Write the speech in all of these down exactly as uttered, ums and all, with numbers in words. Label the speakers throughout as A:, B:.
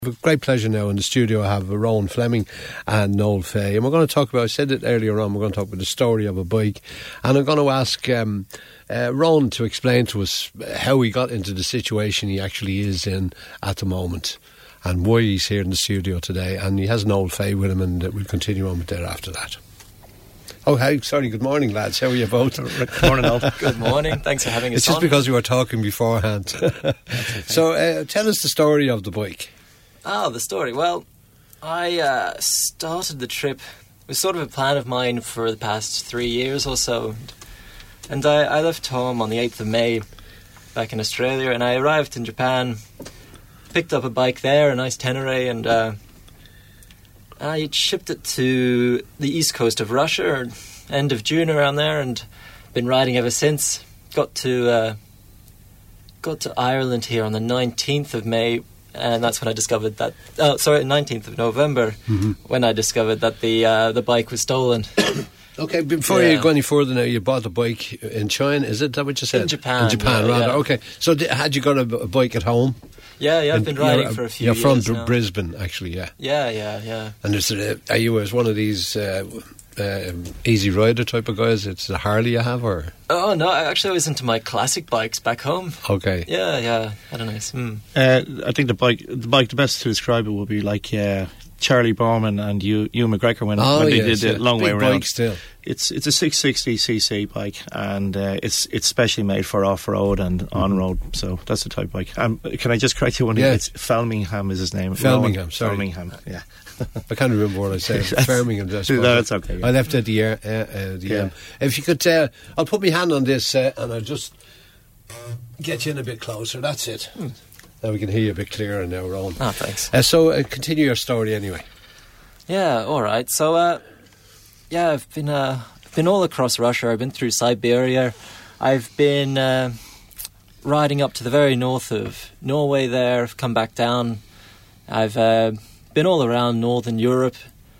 A: It's a great pleasure now in the studio. I have Rowan Fleming and Noel Fay, and we're going to talk about, I said it earlier on, we're going to talk about the story of a bike, and I'm going to ask um, uh, Rowan to explain to us how he got into the situation he actually is in at the moment and why he's here in the studio today. And he has Noel Fay with him, and we'll continue on with that after that. Oh, hi, sorry, good morning, lads. How are you both?
B: Good morning, Noel.
C: Good morning, thanks for having us
A: It's just
C: on.
A: because we were talking beforehand.
B: Okay.
A: So uh, tell us the story of the bike.
C: Oh, the story. Well, I uh, started the trip. It was sort of a plan of mine for the past three years or so. And I, I left home on the eighth of May back in Australia, and I arrived in Japan, picked up a bike there, a nice Tenere, and uh, I shipped it to the east coast of Russia, end of June around there, and been riding ever since. Got to uh, got to Ireland here on the nineteenth of May, and that's when I discovered that. Oh, sorry, nineteenth of November, mm-hmm. when I discovered that the uh, the bike was stolen.
A: Okay, before
C: yeah.
A: you go any further now, you bought a bike in China, is it that what you said?
C: In Japan.
A: In Japan,
C: yeah,
A: rather.
C: yeah.
A: Okay, so d- had you got a, a bike at home?
C: Yeah, yeah, I've been riding
A: you're,
C: for a few
A: you're
C: years
A: You're from
C: now.
A: Brisbane, actually, yeah.
C: Yeah, yeah, yeah.
A: And is it a, are you as one of these uh, uh, easy rider type of guys? It's a Harley you have, or?
C: Oh, no, I actually was into my classic bikes back home.
A: Okay.
C: Yeah, yeah, I don't know. Mm.
B: Uh, I think the bike, the bike, the best to describe it would be like uh, Charlie Borman and Hugh, Hugh McGregor when,
A: oh,
B: when they
A: yes,
B: did
A: yeah.
B: the long
A: Big
B: way around.
A: Bike still.
B: It's it's a six sixty c c bike, and uh, it's it's specially made for off road and mm-hmm. on road. So that's the type of bike. Um, can I just correct you? One?
A: Yeah.
B: It's Felmingham is his name.
A: Felmingham,
B: Rowan
A: sorry.
B: Felmingham, yeah.
A: I can't remember what I said. Birmingham. I
B: No, that's okay. Yeah.
A: I left at the air. Uh, uh, the
B: yeah.
A: um, if you could, uh, I'll put my hand on this uh, and I'll just get you in a bit closer. That's it. Hmm. Now we can hear you a bit clearer now, Rowan.
C: Oh, thanks.
A: Uh, so uh, continue your story anyway.
C: Yeah, all right. So, uh, yeah, I've been uh, been all across Russia. I've been through Siberia. I've been uh, riding up to the very north of Norway there. I've come back down. I've uh, been all around northern Europe.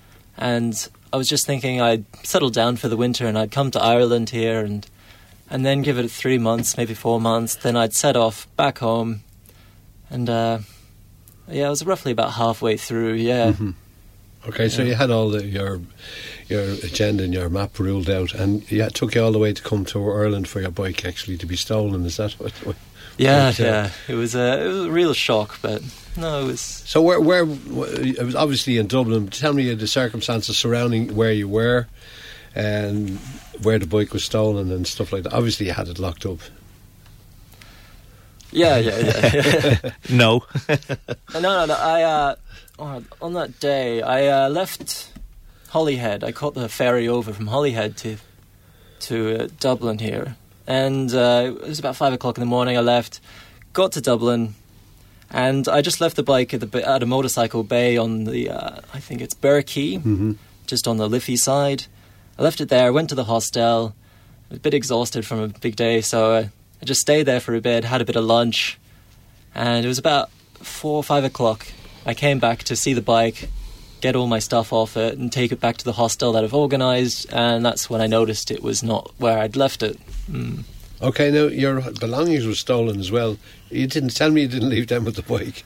C: And I was just thinking I'd settle down for the winter and I'd come to Ireland here and and then give it three months, maybe four months. Then I'd set off back home. And, uh, yeah, I was roughly about halfway through, yeah.
A: Mm-hmm. Okay, so yeah. you had all the, your your agenda and your map ruled out, and it took you all the way to come to Ireland for your bike actually to be stolen. Is that what? what
C: yeah,
A: what, uh,
C: yeah. It was a it was a real shock, but no, it was.
A: So where where it was obviously in Dublin. Tell me the circumstances surrounding where you were, and where the bike was stolen and stuff like that. Obviously, you had it locked up.
C: Yeah, yeah, yeah.
B: no.
C: no, no, no. I. Uh, Oh, on that day, I uh, left Holyhead. I caught the ferry over from Holyhead to to uh, Dublin here, and uh, it was about five o'clock in the morning. I left, got to Dublin, and I just left the bike at the at a motorcycle bay on the uh, I think it's Burkey, mm-hmm. just on the Liffey side. I left it there. Went to the hostel. I was a bit exhausted from a big day, so uh, I just stayed there for a bit. Had a bit of lunch, and it was about four or five o'clock. I came back to see the bike, get all my stuff off it, and take it back to the hostel that I've organised, and that's when I noticed it was not where I'd left it. Mm.
A: Okay, now your belongings were stolen as well. You didn't tell me you didn't leave them with the bike.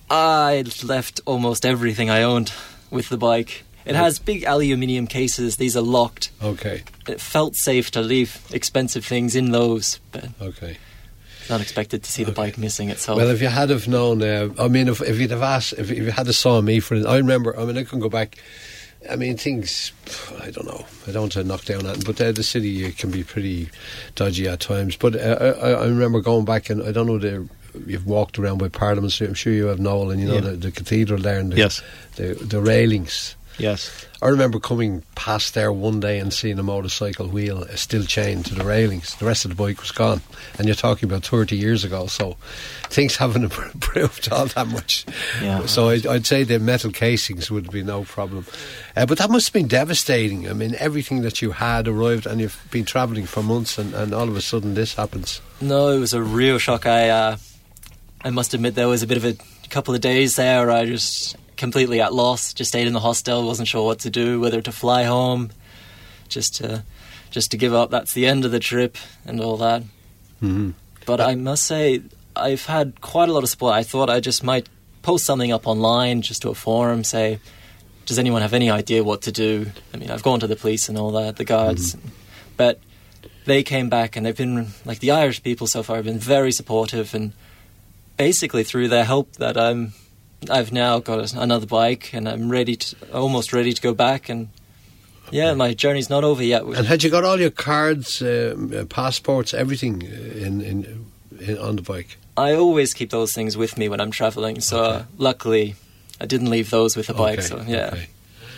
C: I left almost everything I owned with the bike. It has big aluminium cases. These are locked.
A: Okay.
C: It felt safe to leave expensive things in those, but...
A: Okay.
C: Not expected to see the
A: okay.
C: bike missing itself.
A: Well, if you had have known, uh, I mean, if, if you'd have asked, if, if you had have saw me for, I remember. I mean, I can go back. I mean, things. I don't know. I don't want to knock down that, but uh, the city can be pretty dodgy at times. But uh, I, I remember going back, and I don't know. The, you've walked around by Parliament Street. I'm sure you have, Noel, and you know yeah. the, the cathedral there, and the,
B: yes,
A: the the railings.
B: Yes.
A: I remember coming past there one day and seeing a motorcycle wheel still chained to the railings. The rest of the bike was gone. And you're talking about thirty years ago, so things haven't improved all that much.
C: Yeah.
A: So I'd, I'd say the metal casings would be no problem. Uh, but that must have been devastating. I mean, everything that you had arrived and you've been travelling for months and, and all of a sudden this happens.
C: No, it was a real shock. I, uh, I must admit there was a bit of a couple of days there where I just... completely at loss, just stayed in the hostel, wasn't sure what to do, whether to fly home, just to just to give up, that's the end of the trip and all that. Mm-hmm. But I must say, I've had quite a lot of support. I thought I just might post something up online, just to a forum, say, does anyone have any idea what to do? I mean, I've gone to the police and all that, the guards, mm-hmm. but they came back and they've been, like the Irish people so far have been very supportive, and basically through their help that I'm, I've now got another bike and I'm ready to, almost ready to go back, and yeah, my journey's not over yet.
A: And had you got all your cards, uh, passports, everything in, in, in on the bike?
C: I always keep those things with me when I'm travelling, so okay. uh, luckily I didn't leave those with the bike,
A: okay.
C: so yeah.
A: Okay,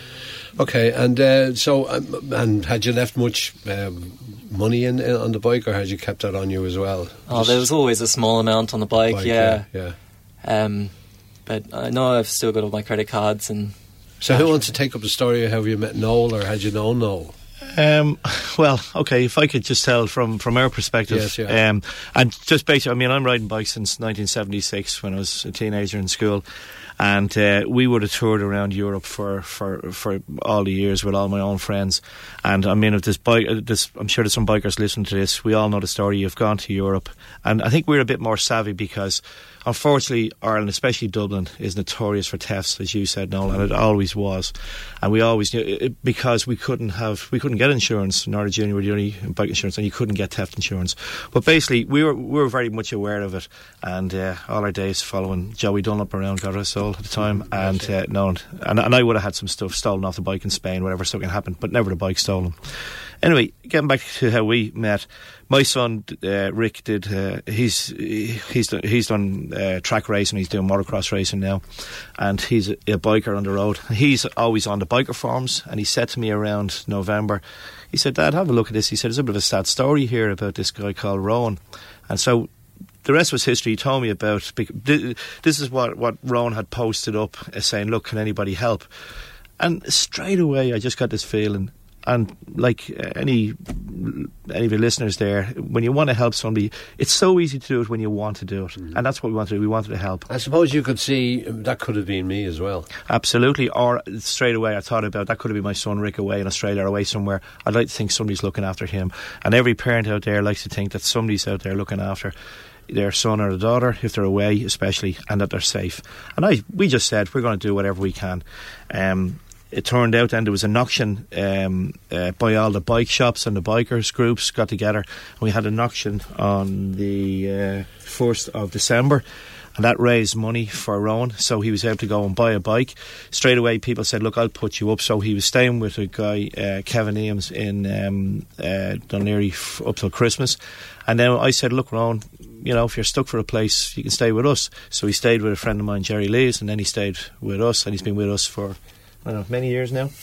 A: okay. and uh, so, um, and had you left much um, money in, in on the bike, or had you kept that on you as well?
C: Oh,
A: Just
C: there was always a small amount on the bike,
A: bike
C: yeah.
A: yeah. yeah.
C: Um, but I know I've still got all my credit cards and...
A: So who wants to take up the story of how you met Noel, or had you known Noel?
B: Um, well, okay, if I could just tell from, from our perspective.
A: Yes, yeah.
B: um, and just basically, I mean, I'm riding bikes since nineteen seventy-six when I was a teenager in school. And uh, we would have toured around Europe for, for, for all the years with all my own friends. And I mean, if this bike, this, I'm sure there's some bikers listening to this. We all know the story. You've gone to Europe, and I think we're a bit more savvy because, unfortunately, Ireland, especially Dublin, is notorious for thefts, as you said, Noel, and it always was. And we always knew it, because we couldn't have, we couldn't get insurance. Northern Junior were the only bike insurance, and you couldn't get theft insurance. But basically, we were we were very much aware of it, and uh, all our days following Joey Dunlop around, God rest his soul, at the time, and uh, no, and, and I would have had some stuff stolen off the bike in Spain, whatever something happened, but never the bike stolen. Anyway, getting back to how we met, my son uh, Rick did. Uh, he's he's done, he's done uh, track racing. He's doing motocross racing now, and he's a, a biker on the road. He's always on the biker forums, and he said to me around November, he said, "Dad, have a look at this." He said, "There's a bit of a sad story here about this guy called Rowan," and so. The rest was history. He told me about. This is what, what Rowan had posted up, uh, saying, "Look, can anybody help?" And straight away, I just got this feeling. And like uh, any any of your listeners there, when you want to help somebody, it's so easy to do it when you want to do it, mm-hmm. and that's what we wanted to do. We wanted to help.
A: I suppose you could see that could have been me as well.
B: Absolutely. Or straight away, I thought about that could have been my son Rick away in Australia or away somewhere. I'd like to think somebody's looking after him, and every parent out there likes to think that somebody's out there looking after their son or their daughter, if they're away especially, and that they're safe. And I, we just said we're going to do whatever we can. Um, it turned out then there was an auction um, uh, by all the bike shops, and the bikers groups got together, and we had an auction on the uh, first of December. And that raised money for Rowan, so he was able to go and buy a bike. Straight away, people said, "Look, I'll put you up." So he was staying with a guy, uh, Kevin Eames, in um, uh, Dún Laoghaire f- up till Christmas. And then I said, "Look, Rowan, you know, if you're stuck for a place, you can stay with us." So he stayed with a friend of mine, Jerry Lees, and then he stayed with us, and he's been with us for, I don't know, many years now.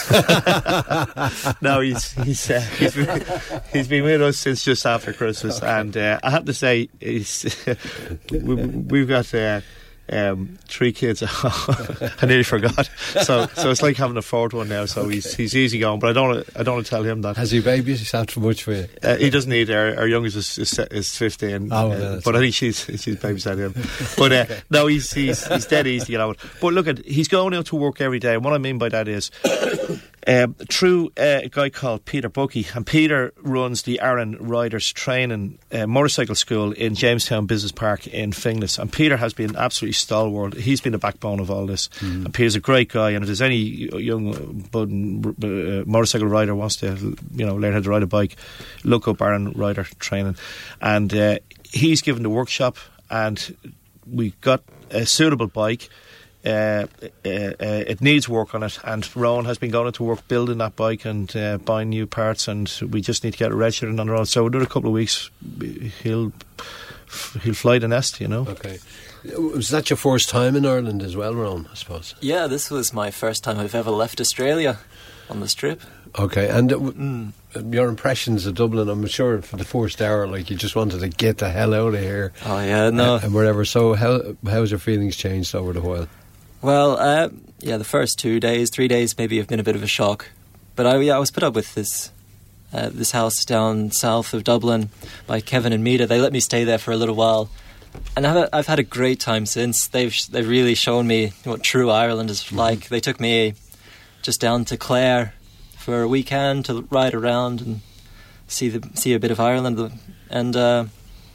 B: No, he's he's, uh, he's, been, he's been with us since just after Christmas, okay. And uh, I have to say, he's, we, we've got uh, um, three kids. I nearly forgot. So so it's like having a fourth one now. So okay. he's he's easy going, but I don't I don't want to tell him that.
A: Has he babied? He's had too much for you.
B: Uh, he doesn't need. Our, our youngest is, is, is fifteen.
A: Oh,
B: uh,
A: no,
B: but I think she's she's babysat him. But uh, okay. no, he's he's he's dead easy to get out. But look at he's going out to work every day. And what I mean by that is. Um, through uh, a guy called Peter Bucky, and Peter runs the Aaron Riders Training uh, Motorcycle School in Jamestown Business Park in Finglas, and Peter has been absolutely stalwart. He's been the backbone of all this, mm. and Peter's a great guy, and if there's any young budding uh, motorcycle rider wants to, you know, learn how to ride a bike, look up Aaron Rider Training, and uh, he's given the workshop, and we got a suitable bike. Uh, uh, uh, it needs work on it, and Rowan has been going to work building that bike and uh, buying new parts, and we just need to get it registered on the road. So in a couple of weeks he'll he'll fly the nest, you know.
A: Okay. Was that your first time in Ireland as well, Rowan, I suppose?
C: Yeah, this was my first time I've ever left Australia on this trip.
A: Okay, and uh, mm. your impressions of Dublin, I'm sure for the first hour, like you just wanted to get the hell out of here.
C: Oh yeah, no.
A: Uh, and whatever. So how how's your feelings changed over the while?
C: Well, uh, yeah, the first two days, three days maybe have been a bit of a shock. But I, yeah, I was put up with this uh, this house down south of Dublin by Kevin and Mita. They let me stay there for a little while. And I've, I've had a great time since. They've they've really shown me what true Ireland is like. Mm-hmm. They took me just down to Clare for a weekend to ride around and see the see a bit of Ireland. And uh,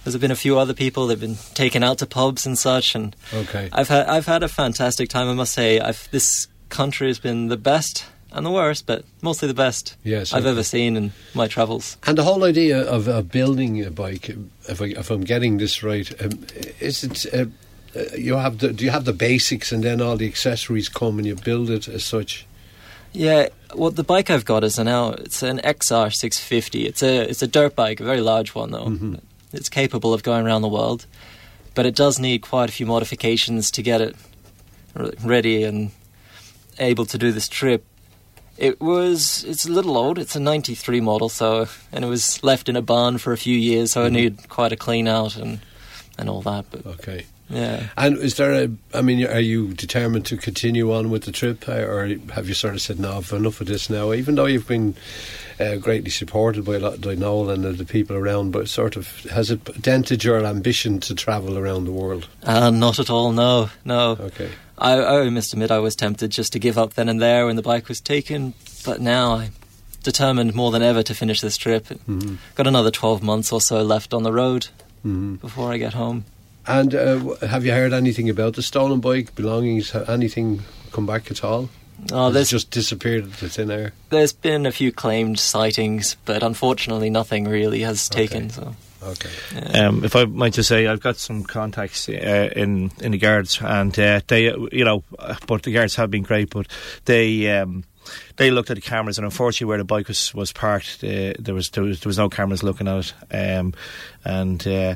C: There's been a few other people. They've been taken out to pubs and such, and
A: Okay.
C: I've had I've had a fantastic time. I must say, I've, this country has been the best and the worst, but mostly the best
A: Yes,
C: I've
A: okay.
C: ever seen in my travels.
A: And the whole idea of, of building a bike, if, I, if I'm getting this right, um, is it uh, uh, you have the, do you have the basics and then all the accessories come and you build it as such?
C: Yeah, well, the bike I've got is a now it's an X R six fifty. It's a it's a dirt bike, a very large one though.
A: Mm-hmm.
C: It's capable of going around the world, but it does need quite a few modifications to get it re- ready and able to do this trip. It was it's a little old. It's a ninety-three model, so and it was left in a barn for a few years, so
A: Mm-hmm.
C: it needed quite a clean out and and all that. But
A: Okay.
C: yeah.
A: And is there a, I mean, are you determined to continue on with the trip, uh, or have you sort of said, no, I've enough of this now, even though you've been uh, greatly supported by, a lot- by Noel and the, the people around, but sort of, has it dented your ambition to travel around the world?
C: Uh, not at all, no, no.
A: Okay.
C: I, I must admit I was tempted just to give up then and there when the bike was taken, but now I'm determined more than ever to finish this trip.
A: Mm-hmm.
C: Got another twelve months or so left on the road
A: Mm-hmm.
C: before I get home.
A: And uh, w- have you heard anything about the stolen bike, belongings, ha- anything come back at all?
C: Oh,
A: Has it
C: there's,
A: just disappeared into thin air?
C: there's been a few claimed sightings, but unfortunately nothing really has
A: Okay.
C: taken. So
A: Okay.
C: yeah.
B: Um, if I might just say, I've got some contacts uh, in in the guards, and uh, they, you know, uh, but the guards have been great, but they. Um, They looked at the cameras, and unfortunately, where the bike was was parked, uh, there was there was there was no cameras looking at it. Um, and uh,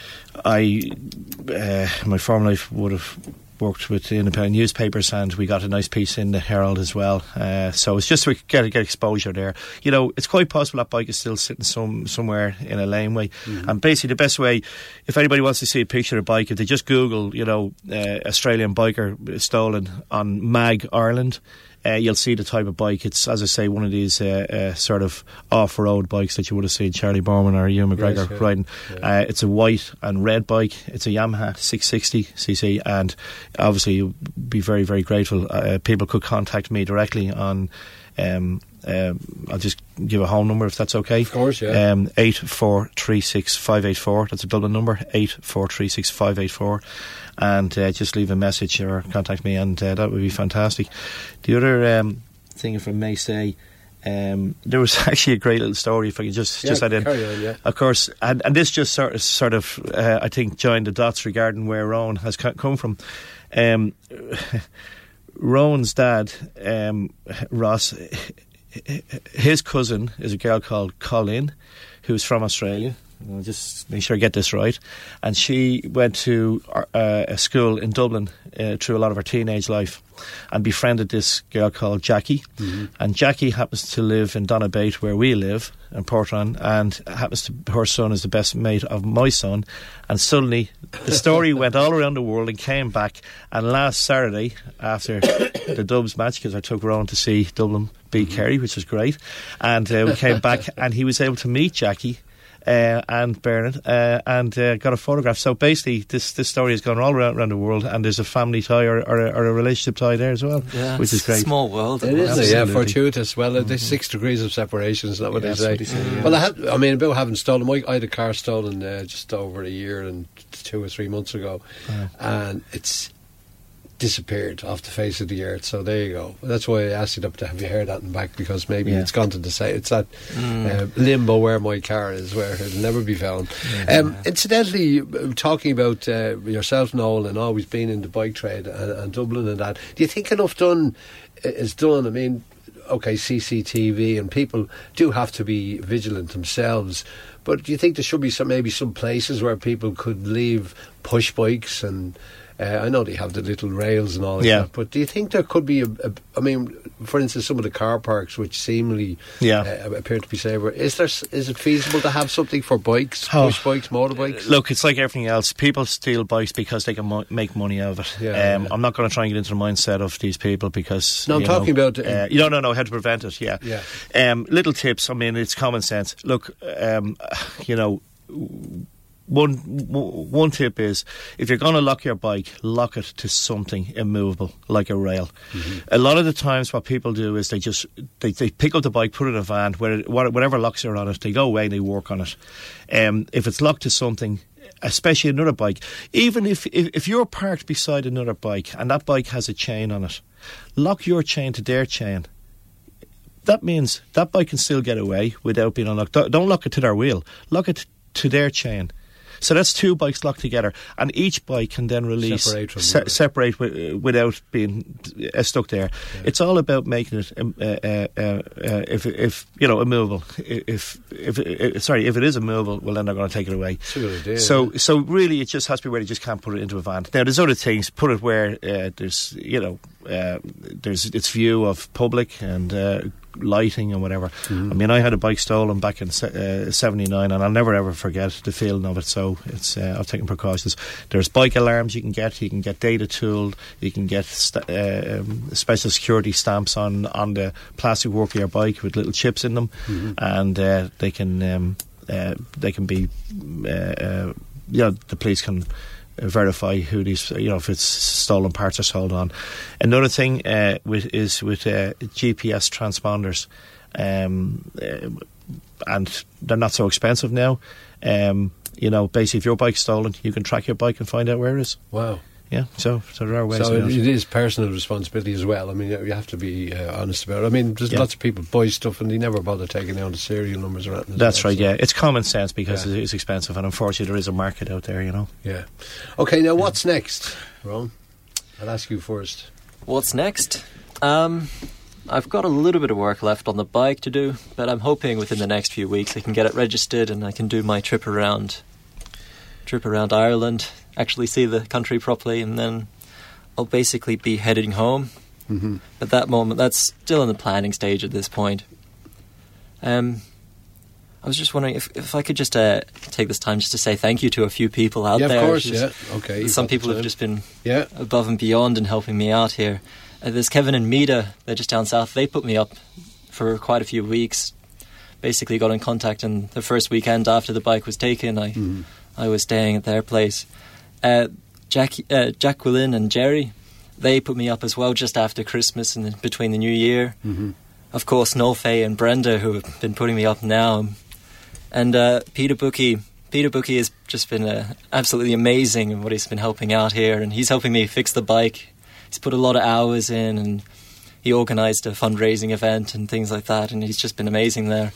B: I, uh, my former life would have worked with independent newspapers, and we got a nice piece in the Herald as well. Uh, so it's just to get get exposure there. You know, it's quite possible that bike is still sitting some somewhere in a laneway. Mm-hmm. And basically, the best way, if anybody wants to see a picture of the bike, if they just Google, you know, uh, Australian biker stolen on Mag Ireland. Uh, you'll see the type of bike. It's, as I say, one of these uh, uh, sort of off-road bikes that you would have seen Charlie Bowman or Ewan McGregor
A: Yes, yeah.
B: riding.
A: Yeah.
B: Uh, it's a white and red bike. It's a Yamaha six sixty c c, and obviously you'll be very, very grateful. Uh, people could contact me directly on... Um, um, I'll just give a home number if that's okay.
A: Of course, yeah.
B: Um, eight four three six five eight four. That's a Dublin number. eight four three six five eight four. And uh, just leave a message or contact me, and uh, that would be fantastic. The other um, thing, if I may say, um, there was actually a great little story. If I could just
A: Yeah,
B: just add in,
A: carry on, yeah.
B: of course, and, and this just sort of sort of uh, I think joined the dots regarding where Rowan has co- come from. Um, Rowan's dad, um, Ross, his cousin is a girl called Colleen, who's from Australia. I'll just make sure I get this right. And she went to uh, a school in Dublin uh, through a lot of her teenage life and befriended this girl called Jackie. Mm-hmm. And Jackie happens to live in Donabate, where we live, in Portrane, and happens to, her son is the best mate of my son. And suddenly the story went all around the world and came back. And last Saturday, after the Dubs match, because I took Rowan to see Dublin beat mm-hmm. Kerry, which was great, and uh, we came back and he was able to meet Jackie Uh, and Bernard uh, and uh, got a photograph. So basically this this story has gone all around, around the world, and there's a family tie or, or, a, or a relationship tie there as well,
C: yeah,
B: which is great.
C: Small world.
A: It is, yeah,
B: Absolutely.
A: fortuitous. Well,
B: Mm-hmm.
A: there's six degrees of separation, is that what
B: Yeah,
A: they say?
B: that's what they say, yeah.
A: Well, I, have, I mean, about having stolen, I I had a car stolen uh, just over a year and two or three months ago,
B: Uh-huh.
A: and it's disappeared off the face of the earth. So there you go. That's why I asked you to have you heard that in back, because maybe
B: Yeah.
A: it's gone to the side. It's that
C: Mm.
A: uh, limbo where my car is, where it'll never be found.
B: Yeah.
A: Um, incidentally, uh, talking about uh, yourself, Noel, and always being in the bike trade and, and Dublin and that, do you think enough done is done? I mean, okay, C C T V and people do have to be vigilant themselves, but do you think there should be some maybe some places where people could leave push bikes and uh, I know they have the little rails and all of
B: Yeah.
A: that, but do you think there could be a, a I mean, for instance, some of the car parks which seemingly
B: Yeah.
A: uh, appear to be safer, is there s- is it feasible to have something for bikes,
B: Oh.
A: push bikes, motorbikes?
B: Look, it's like everything else. People steal bikes because they can mo- make money out of it.
A: Yeah,
B: um,
A: yeah.
B: I'm not going to try and get into the mindset of these people because...
A: No, I'm
B: you
A: talking
B: know,
A: about, uh,
B: Uh, you don't know how to prevent it, yeah.
A: Yeah.
B: Um, little tips, I mean, it's common sense. Look, um, you know... One one tip is, if you're going to lock your bike, lock it to something immovable, like a rail. Mm-hmm. A lot of the times what people do is they just they, they pick up the bike, put it in a van, where, whatever locks are on it, they go away and they work on it. Um, if it's locked to something, especially another bike, even if, if if you're parked beside another bike and that bike has a chain on it, lock your chain to their chain. That means that bike can still get away without being unlocked. Don't, don't lock it to their wheel. Lock it to their chain. So that's two bikes locked together, and each bike can then release,
A: separate, from
B: se- separate w- without being uh, stuck there. Yeah. It's all about making it, um, uh, uh, uh, if, if you know, immovable. If, if, if, sorry, if it is immovable, well, then they're going to take it away.
A: Idea,
B: so,
A: yeah.
B: so really, it just has to be where you just can't put it into a van. Now, there's other things. Put it where uh, there's, you know, uh, there's its view of public and. Uh, lighting and whatever. Mm-hmm. I mean, I had a bike stolen back in uh, seventy-nine, and I'll never ever forget the feeling of it. So it's uh, I've taken precautions. There's bike alarms you can get. You can get data tooled. You can get st- uh, um, special security stamps on on the plastic work of your bike with little chips in them, mm-hmm. and uh, they can um, uh, they can be uh, uh, you know, the police can verify who these, you know, if it's stolen parts are sold on. Another thing uh, with, is with uh, G P S transponders, um, uh, and they're not so expensive now. Um, you know, basically, if your bike's stolen, you can track your bike and find out where it is.
A: Wow.
B: Yeah, so so there are ways.
A: So
B: it,
A: it is personal responsibility as well. I mean, you have to be uh, honest about it. I mean, there's yeah. lots of people buy stuff and they never bother taking down the serial numbers or anything.
B: That's
A: well,
B: right.
A: so.
B: Yeah, it's common sense because
A: yeah.
B: it's expensive, and unfortunately, there is a market out there. You know.
A: Yeah. Okay. Now, what's next, Ron? I'll ask you first.
C: What's next? Um, I've got a little bit of work left on the bike to do, but I'm hoping within the next few weeks I can get it registered and I can do my trip around, trip around Ireland, actually see the country properly, and then I'll basically be heading home. Mm-hmm. At that moment, that's still in the planning stage at this point. Um, I was just wondering if, if I could just uh, take this time just to say thank you to a few people out
A: yeah,
C: there.
A: of course,
C: just,
A: yeah. Okay.
C: Some people have just been
A: yeah.
C: above and beyond in helping me out here. Uh, there's Kevin and Mida, they're just down south. They put me up for quite a few weeks. Basically got in contact, and the first weekend after the bike was taken, I mm-hmm. I was staying at their place. Uh, Jack, uh, Jacqueline and Jerry, they put me up as well just after Christmas and between the New Year. Mm-hmm. Of course, Nolfe and Brenda, who have been putting me up now. And uh, Peter Bookie. Peter Bookie has just been uh, absolutely amazing in what he's been helping out here. And he's helping me fix the bike. He's put a lot of hours in, and he organised a fundraising event and things like that. And he's just been amazing there.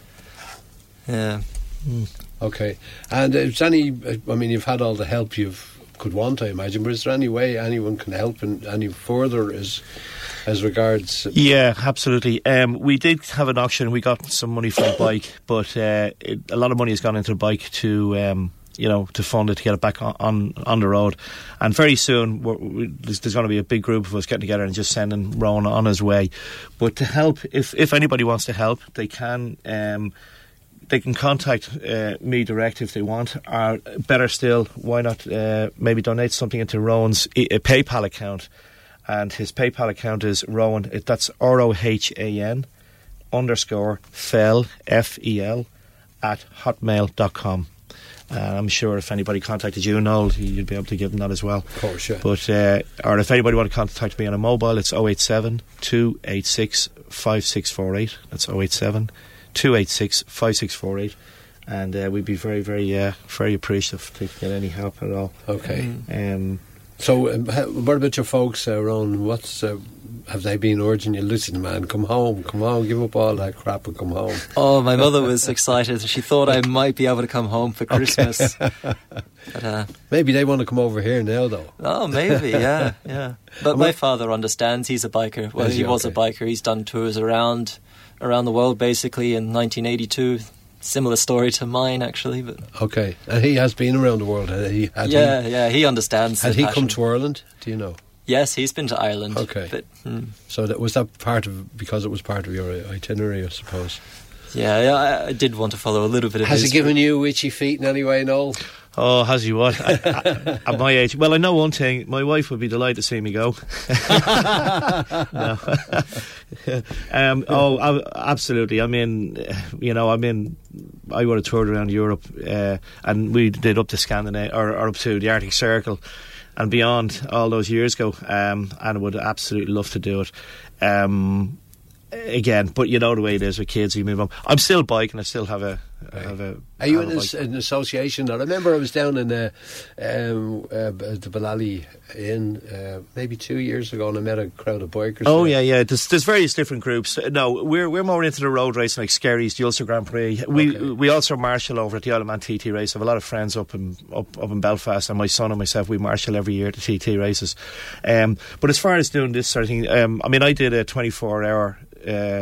C: Yeah.
A: Mm. Okay. And is any, I mean, you've had all the help you've could want, I imagine, but is there any way anyone can help in any further as as regards?
B: Yeah, absolutely. Um, we did have an auction. We got some money for the bike, but uh, it, a lot of money has gone into the bike to um, you know, to fund it, to get it back on on, on the road. And very soon we're, we, there's, there's going to be a big group of us getting together and just sending Rowan on his way. But to help, if if anybody wants to help, they can. Um, They can contact uh, me direct if they want, or better still, why not uh, maybe donate something into Rowan's e- a PayPal account. And his PayPal account is Rowan, it, that's R O H A N underscore Fel, F E L, at hotmail dot com. Uh, I'm sure if anybody contacted you, Noel, you'd be able to give them that as well.
A: Of course, yeah.
B: But, uh, or if anybody want to contact me on a mobile, it's oh eight seven, two eight six, five six four eight. That's oh eight seven, two eight six, five six four eight, and uh, we'd be very, very, uh, very appreciative to get any help at all.
A: Okay.
B: Um,
A: so, um, how, what about your folks, uh, Ron? What's uh, have they been urging you? Listen, man, come home, come home, give up all that crap and come home.
C: Oh, my mother was excited. She thought I might be able to come home for Christmas. Okay. But, uh,
A: maybe they want to come over here now, though.
C: Oh, maybe, yeah, yeah. But my father understands. He's a biker. Well, he, he was okay. a biker. He's done tours around. around the world basically in nineteen eighty-two. Similar story to mine actually, but
A: okay. And he has been around the world. Had he, had
C: yeah,
A: he,
C: yeah, he understands.
A: Had he
C: passion.
A: come to Ireland? Do you know?
C: Yes, he's been to Ireland.
A: Okay.
C: But, mm.
A: So that was that part of because it was part of your itinerary, I suppose.
C: Yeah, yeah, I, I did want to follow a little bit of.
A: Has
C: his
A: he given you itchy feet in any way, Noel?
B: Oh, has he what? I, I, at my age? Well, I know one thing. My wife would be delighted to see me go. no. um, oh, I, absolutely. I mean, you know, I mean, I would have toured around Europe, uh, and we did up to Scandinavia, or, or up to the Arctic Circle and beyond all those years ago, um, and I would absolutely love to do it. Um, again, but you know the way it is with kids, you move on. I'm still biking, I still have a Right. Have a,
A: Are you
B: have
A: in
B: a
A: a, an association? I remember I was down in uh, um, uh, the Ballally Inn uh, maybe two years ago, and I met a crowd of bikers.
B: Oh
A: there.
B: yeah, yeah. There's, there's various different groups. No, we're we're more into the road racing, like Skerries, the Ulster Grand Prix. We
A: Okay.
B: we also marshal over at the Isle of Man T T race. I have a lot of friends up in up, up in Belfast, and my son and myself, we marshal every year at the T T races. Um, but as far as doing this sort of thing, um, I mean, I did a twenty-four hour. Uh,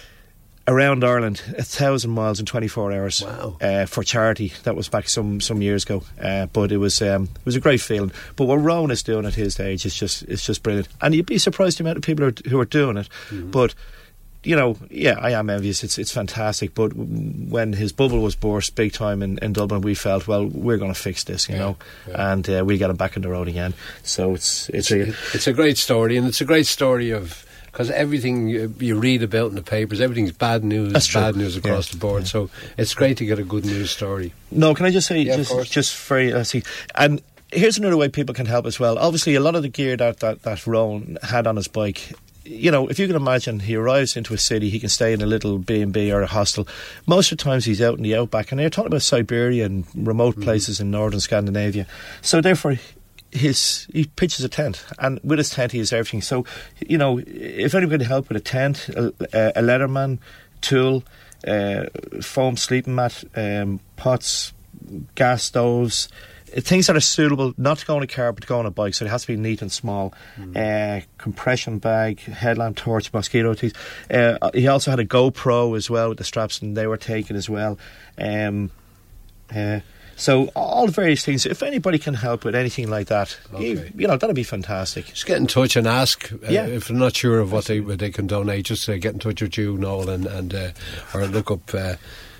B: Around Ireland, a thousand miles in twenty-four hours.
A: Wow.
B: uh, for charity. That was back some, some years ago, uh, but it was um, it was a great feeling. But what Rowan is doing at his age is just it's just brilliant, and you'd be surprised the amount of people who are, who are doing it.
A: Mm-hmm.
B: But you know, yeah, I am envious. It's it's fantastic. But when his bubble was burst big time in, in Dublin, we felt, well, we're going to fix this, you
A: Yeah,
B: know,
A: yeah.
B: and uh, we get him back on the road again. So it's it's,
A: It's,
B: a,
A: it's a great story, and it's a great story of. Because everything you, you read about in the papers, everything's bad news,
B: That's true.
A: bad news across
B: Yeah.
A: the board.
B: Yeah.
A: So it's great to get a good news story.
B: No, can I just say,
A: Yeah, of
B: just,
A: course.
B: just very, let's see. And here's another way people can help as well. Obviously, a lot of the gear that, that, that Rowan had on his bike, you know, if you can imagine, he arrives into a city, he can stay in a little B and B or a hostel. Most of the times he's out in the outback, and they're talking about Siberia and remote
A: Mm-hmm.
B: places in northern Scandinavia. So therefore, his he pitches a tent, and with his tent he has everything. So, you know, if anybody can help with a tent, a, a Leatherman tool, uh, foam sleeping mat, um, pots, gas stoves, uh, things that are suitable not to go on a car but to go on a bike, so it has to be neat and small. Uh, compression bag, headlamp torch, mosquito teeth. Uh, he also had a GoPro as well with the straps, and they were taken as well. Um, uh, So all the various things. If anybody can help with anything like that,
A: Okay.
B: you, you know, that'd be fantastic.
A: Just get in touch and ask uh,
B: Yeah.
A: if they're not sure of what they what they can donate. Just uh, get in touch with you, Noel, and and uh, or look up. Uh,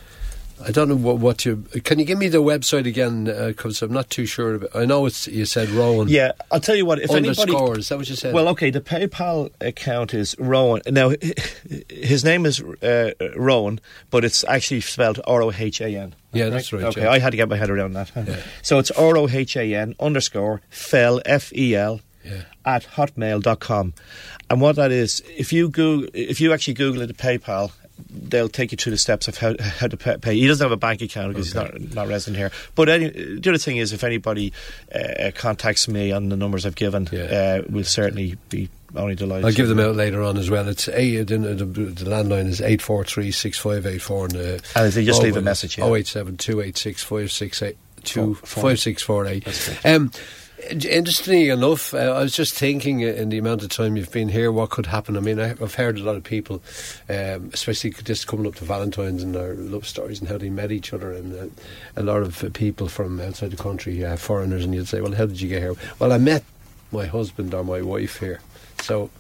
A: I don't know what, what you. Can you give me the website again? Because uh, I'm not too sure. Of it. I know it's you said Rowan.
B: Yeah, I'll tell you what. If anybody,
A: underscore, is that what you said?
B: well, okay, the PayPal account is Rowan. Now, his name is uh, Rowan, but it's actually spelled R O H A N.
A: Yeah, that's right.
B: Okay,
A: yeah.
B: I had to get my head around that.
A: Yeah.
B: So it's R O H A N underscore Fell F E L
A: Yeah.
B: at hotmail dot com. And what that is, if you Google, if you actually Google it, the PayPal, they'll take you through the steps of how, how to pay. He doesn't have a bank account because
A: Okay.
B: he's not not resident here. But any, the other thing is, if anybody uh, contacts me on the numbers I've given,
A: Yeah.
B: uh, we'll certainly be only delighted.
A: I'll
B: to.
A: give them out later on as well. It's eight, the, the, the landline is eight four three six five eight four, and uh,
B: And if they just
A: oh,
B: leave a
A: well,
B: message, yeah.
A: oh eight seven two eight six five six eight two
B: Four- four.
A: five six four eight.
B: That's great.
A: Um, interestingly enough, uh, I was just thinking uh, in the amount of time you've been here, what could happen. I mean, I, I've heard a lot of people, um, especially just coming up to Valentine's and their love stories and how they met each other, and uh, a lot of uh, people from outside the country, uh, foreigners, and you'd say, well, how did you get here? Well, I met my husband or my wife here. So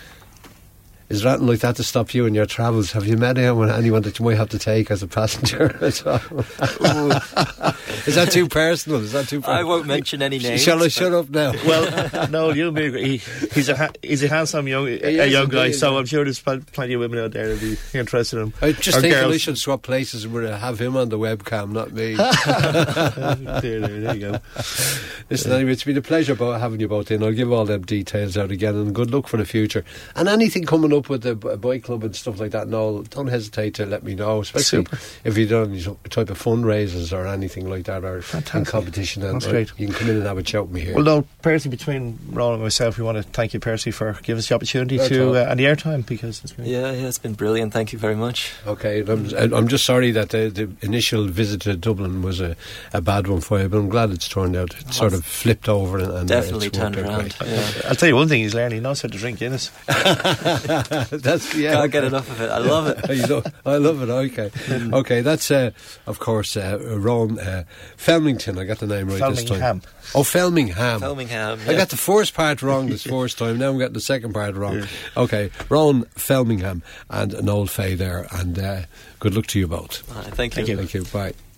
A: is there anything like that to stop you in your travels? Have you met anyone, anyone that you might have to take as a passenger? Is that too personal? Is that too personal?
C: I won't mention any names.
A: Shall I shut up now?
B: Well, no, you'll be. He, he's a ha- he's a handsome young a
A: is
B: young guy,
A: indeed,
B: so
A: yeah.
B: I'm sure there's pl- plenty of women out there that'd be interested in him.
A: I just
B: Or
A: think
B: girls.
A: we should swap places and we'll have him on the webcam, not me.
B: there, there, there you go.
A: Listen, anyway, it's been a pleasure about having you both in. I'll give all them details out again, and good luck for the future. And anything coming up with the b- bike club and stuff like that, no, don't hesitate to let me know, especially
B: Super.
A: if you've done any type of fundraisers or anything like that, or in
B: Fantastic.
A: competition. And
B: That's
A: uh,
B: great.
A: You can come in and have a chat with me here.
B: Well, no, Percy, between Roland and myself, we want to thank you, Percy, for giving us the opportunity
A: That's
B: to
A: all.
B: uh, and the airtime, because it's great.
C: Yeah, yeah, it's been brilliant. Thank you very much.
A: Okay, and I'm, I'm just sorry that the, the initial visit to Dublin was a, a bad one for you, but I'm glad it's turned out. It sort of flipped over and, and
C: Definitely
A: it's worked
C: turned
A: out
C: around.
A: great.
C: Yeah.
B: I'll tell you one thing he's learned. He knows how to drink Guinness.
A: That's yeah.
C: Can't get enough of it. I love it.
A: You know, I love it. Okay, okay. That's uh, of course uh, Ron uh, Felmington. I got the name right this time.
B: Felmingham.
A: Oh, Felmingham.
C: Felmingham.
A: I
C: Yeah.
A: got the first part wrong this first time. Now I'm getting the second part wrong. Okay, Ron Felmingham and Noel Fay there, and uh, good luck to you both.
C: All right, thank you.
B: Thank you.
A: Thank you. Bye.